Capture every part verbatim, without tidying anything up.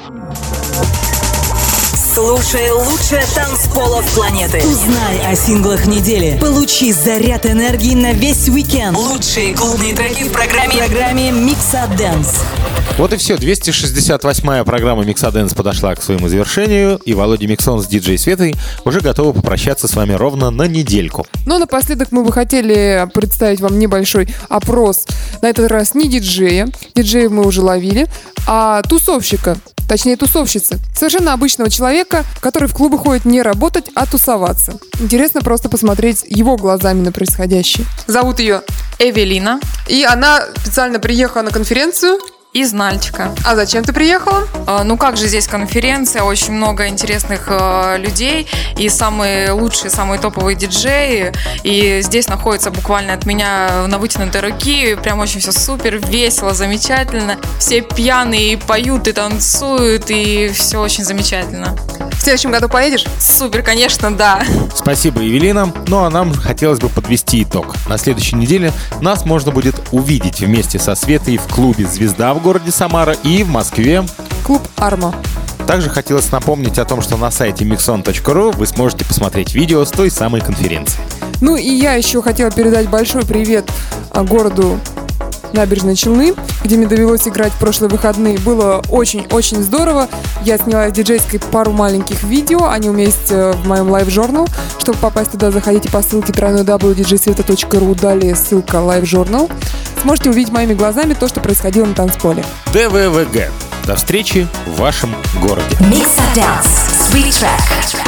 Слушай лучшее танцполов планеты. Узнай о синглах недели. Получи заряд энергии на весь уикенд. Лучшие клубные треки в программе, в программе Mixadance. Вот и все. двести шестьдесят восьмая программа Mixadance подошла к своему завершению, и Володя Миксон с диджей Светой уже готовы попрощаться с вами ровно на недельку. Но напоследок мы бы хотели представить вам небольшой опрос. На этот раз не диджея, диджеев мы уже ловили, а тусовщика. Точнее, тусовщицы. Совершенно обычного человека, который в клубы ходит не работать, а тусоваться. Интересно просто посмотреть его глазами на происходящее. Зовут ее Эвелина. И она специально приехала на конференцию из Нальчика. А зачем ты приехала? А, ну как же, здесь конференция, очень много интересных э, людей и самые лучшие, самые топовые диджеи. И здесь находится буквально от меня на вытянутой руки. Прям очень все супер, весело, замечательно. Все пьяные, поют и танцуют, и все очень замечательно. В следующем году поедешь? Супер, конечно, да. Спасибо, Евелина. Ну а нам хотелось бы подвести итог. На следующей неделе нас можно будет увидеть вместе со Светой в клубе «Звезда» в городе Самара и в Москве клуб «Арма». Также хотелось напомнить о том, что на сайте миксон точка ру вы сможете посмотреть видео с той самой конференции. Ну и я еще хотела передать большой привет городу Набережные Челны, где мне довелось играть в прошлые выходные. Было очень-очень здорово. Я сняла с диджейской пару маленьких видео. Они у меня есть в моем лайв-журнал. Чтобы попасть туда, заходите по ссылке дабл ю дабл ю дабл ю точка диджейсвета точка ру. Далее ссылка лайв-журнал. Сможете увидеть моими глазами то, что происходило на танцполе. ДВВГ. До встречи в вашем городе. Mixadance. Sweet track.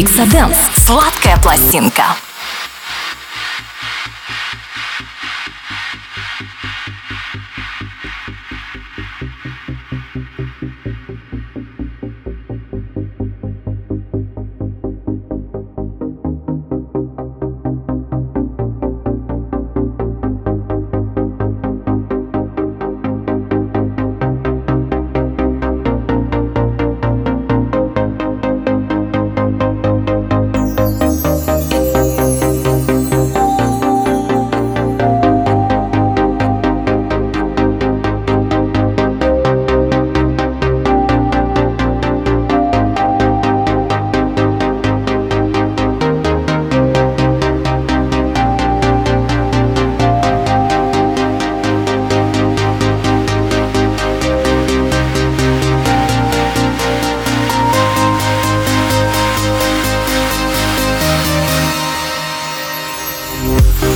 Миксадэнс. Сладкая пластинка. We'll be right back.